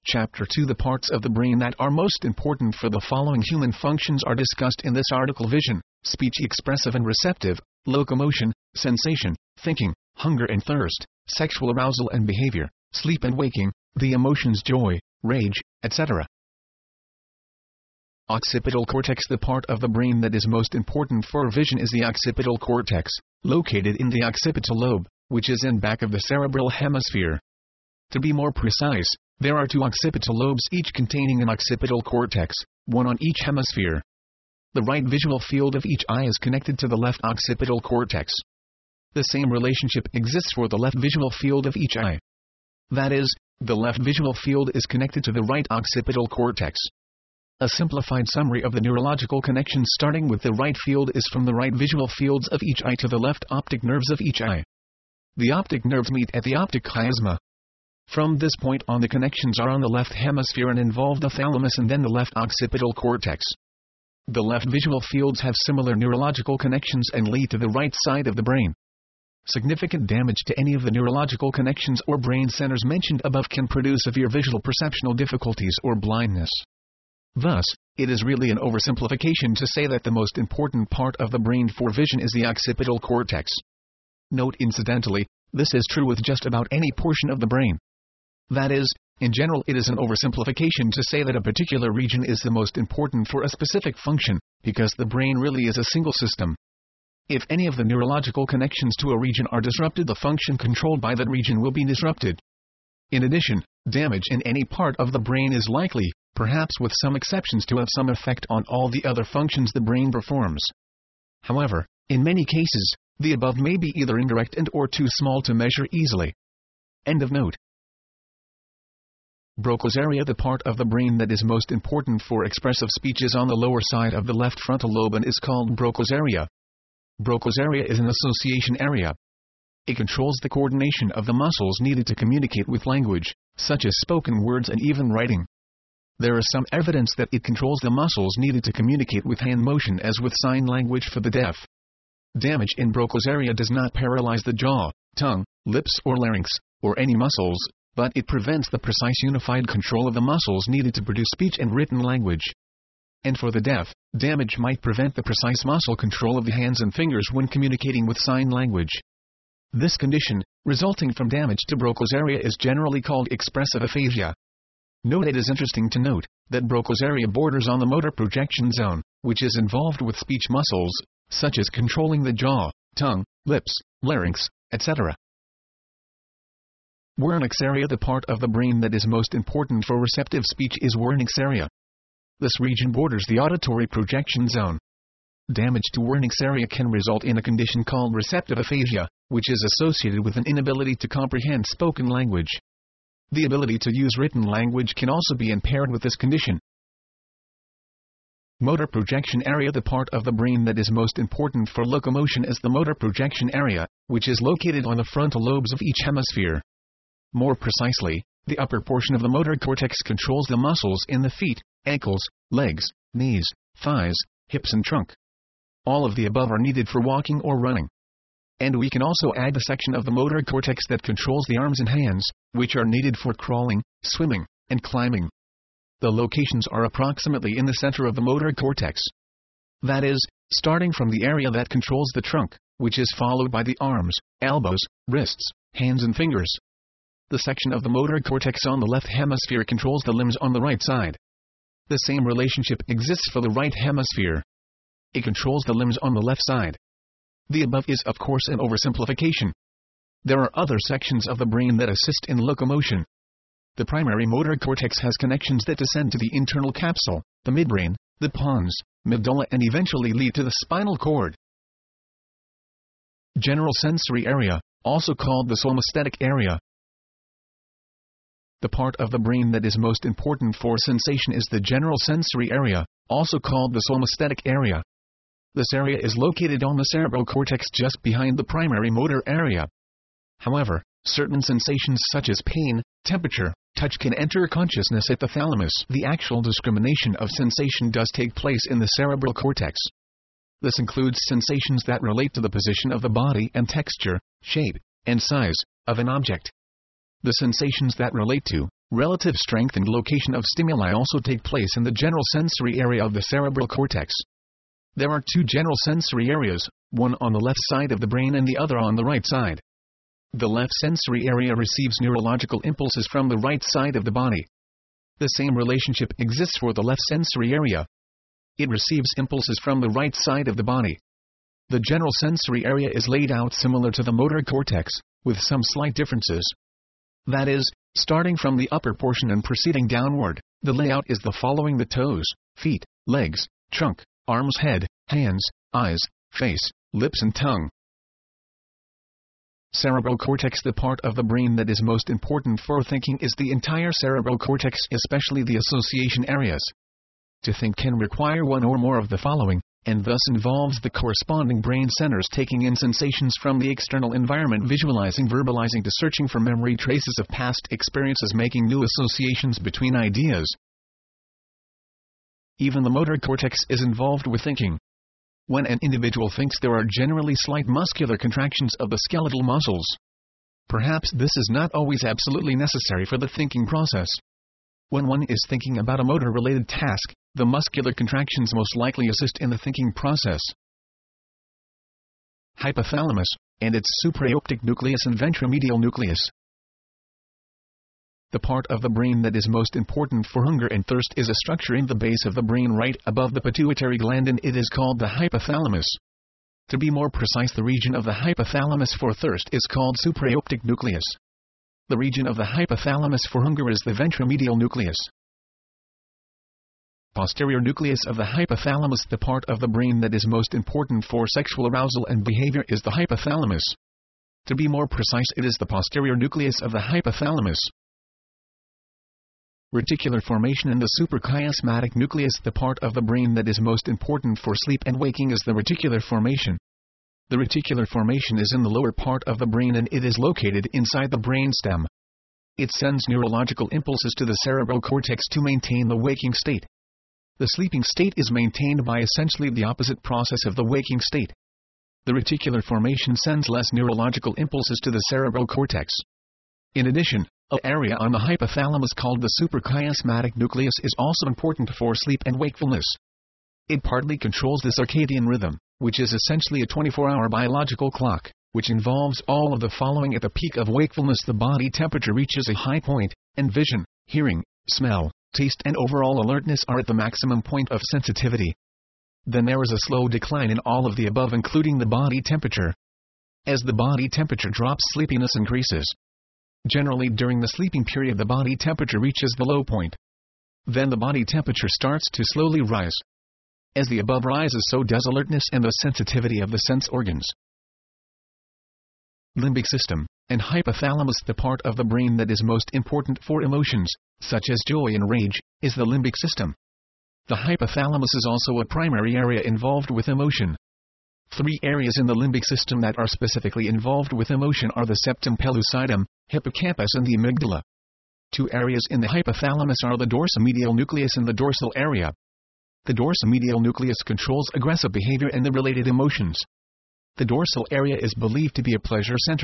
Chapter 2. The parts of the brain that are most important for the following human functions are discussed in this article: vision, speech expressive and receptive, locomotion, sensation, thinking, hunger and thirst, sexual arousal and behavior, sleep and waking, the emotions joy, rage, etc. Occipital cortex. The part of the brain that is most important for vision is the occipital cortex, located in the occipital lobe, which is in back of the cerebral hemisphere. To be more precise, there are two occipital lobes each containing an occipital cortex, one on each hemisphere. The right visual field of each eye is connected to the left occipital cortex. The same relationship exists for the left visual field of each eye. That is, the left visual field is connected to the right occipital cortex. A simplified summary of the neurological connections starting with the right field is from the right visual fields of each eye to the left optic nerves of each eye. The optic nerves meet at the optic chiasma. From this point on, the connections are on the left hemisphere and involve the thalamus and then the left occipital cortex. The left visual fields have similar neurological connections and lead to the right side of the brain. Significant damage to any of the neurological connections or brain centers mentioned above can produce severe visual perceptual difficulties or blindness. Thus, it is really an oversimplification to say that the most important part of the brain for vision is the occipital cortex. Note incidentally, this is true with just about any portion of the brain. That is, in general, it is an oversimplification to say that a particular region is the most important for a specific function, because the brain really is a single system. If any of the neurological connections to a region are disrupted, the function controlled by that region will be disrupted. In addition, damage in any part of the brain is likely, perhaps with some exceptions, to have some effect on all the other functions the brain performs. However, in many cases, the above may be either indirect and/or too small to measure easily. End of note. Broca's area. The part of the brain that is most important for expressive speech is on the lower side of the left frontal lobe and is called Broca's area. Broca's area is an association area. It controls the coordination of the muscles needed to communicate with language, such as spoken words and even writing. There is some evidence that it controls the muscles needed to communicate with hand motion as with sign language for the deaf. Damage in Broca's area does not paralyze the jaw, tongue, lips or larynx, or any muscles, but it prevents the precise unified control of the muscles needed to produce speech and written language. And for the deaf, damage might prevent the precise muscle control of the hands and fingers when communicating with sign language. This condition, resulting from damage to Broca's area, is generally called expressive aphasia. Note: it is interesting to note that Broca's area borders on the motor projection zone, which is involved with speech muscles, such as controlling the jaw, tongue, lips, larynx, etc. Wernicke's area. The part of the brain that is most important for receptive speech is Wernicke's area. This region borders the auditory projection zone. Damage to Wernicke's area can result in a condition called receptive aphasia, which is associated with an inability to comprehend spoken language. The ability to use written language can also be impaired with this condition. Motor projection area. The part of the brain that is most important for locomotion is the motor projection area, which is located on the frontal lobes of each hemisphere. More precisely, the upper portion of the motor cortex controls the muscles in the feet, ankles, legs, knees, thighs, hips and trunk. All of the above are needed for walking or running. And we can also add the section of the motor cortex that controls the arms and hands, which are needed for crawling, swimming, and climbing. The locations are approximately in the center of the motor cortex. That is, starting from the area that controls the trunk, which is followed by the arms, elbows, wrists, hands and fingers. The section of the motor cortex on the left hemisphere controls the limbs on the right side. The same relationship exists for the right hemisphere. It controls the limbs on the left side. The above is of course an oversimplification. There are other sections of the brain that assist in locomotion. The primary motor cortex has connections that descend to the internal capsule, the midbrain, the pons, medulla and eventually lead to the spinal cord. General sensory area, also called the somesthetic area. The part of the brain that is most important for sensation is the general sensory area, also called the somesthetic area. This area is located on the cerebral cortex just behind the primary motor area. However, certain sensations such as pain, temperature, touch can enter consciousness at the thalamus. The actual discrimination of sensation does take place in the cerebral cortex. This includes sensations that relate to the position of the body and texture, shape, and size of an object. The sensations that relate to Relative strength and location of stimuli also take place in the general sensory area of the cerebral cortex. There are two general sensory areas, one on the left side of the brain and the other on the right side. The left sensory area receives neurological impulses from the right side of the body. The same relationship exists for the left sensory area. It receives impulses from the right side of the body. The general sensory area is laid out similar to the motor cortex, with some slight differences. That is, starting from the upper portion and proceeding downward, the layout is the following: the toes, feet, legs, trunk, arms, head, hands, eyes, face, lips and tongue. Cerebral cortex. The part of the brain that is most important for thinking is the entire cerebral cortex, especially the association areas. To think can require one or more of the following, and thus involves the corresponding brain centers taking in sensations from the external environment, visualizing, verbalizing, to searching for memory traces of past experiences, making new associations between ideas. Even the motor cortex is involved with thinking. When an individual thinks, there are generally slight muscular contractions of the skeletal muscles. Perhaps this is not always absolutely necessary for the thinking process. When one is thinking about a motor-related task, the muscular contractions most likely assist in the thinking process. Hypothalamus, and its supraoptic nucleus and ventromedial nucleus. The part of the brain that is most important for hunger and thirst is a structure in the base of the brain right above the pituitary gland, and it is called the hypothalamus. To be more precise, the region of the hypothalamus for thirst is called supraoptic nucleus. The region of the hypothalamus for hunger is the ventromedial nucleus. Posterior nucleus of the hypothalamus. The part of the brain that is most important for sexual arousal and behavior is the hypothalamus. To be more precise, it is the posterior nucleus of the hypothalamus. Reticular formation in the suprachiasmatic nucleus. The part of the brain that is most important for sleep and waking is the reticular formation. The reticular formation is in the lower part of the brain, and it is located inside the brainstem. It sends neurological impulses to the cerebral cortex to maintain the waking state. The sleeping state is maintained by essentially the opposite process of the waking state. The reticular formation sends less neurological impulses to the cerebral cortex. In addition, an area on the hypothalamus called the suprachiasmatic nucleus is also important for sleep and wakefulness. It partly controls the circadian rhythm, which is essentially a 24-hour biological clock, which involves all of the following. At the peak of wakefulness, the body temperature reaches a high point, and vision, hearing, smell, taste and overall alertness are at the maximum point of sensitivity. Then there is a slow decline in all of the above, including the body temperature. As the body temperature drops, sleepiness increases. Generally, during the sleeping period, the body temperature reaches the low point. Then the body temperature starts to slowly rise. As the above rises, so does alertness and the sensitivity of the sense organs. Limbic system and hypothalamus. The part of the brain that is most important for emotions, such as joy and rage, is the limbic system. The hypothalamus is also a primary area involved with emotion. Three areas in the limbic system that are specifically involved with emotion are the septum pellucidum, hippocampus and the amygdala. Two areas in the hypothalamus are the dorsomedial nucleus and the dorsal area. The dorsomedial nucleus controls aggressive behavior and the related emotions. The dorsal area is believed to be a pleasure center.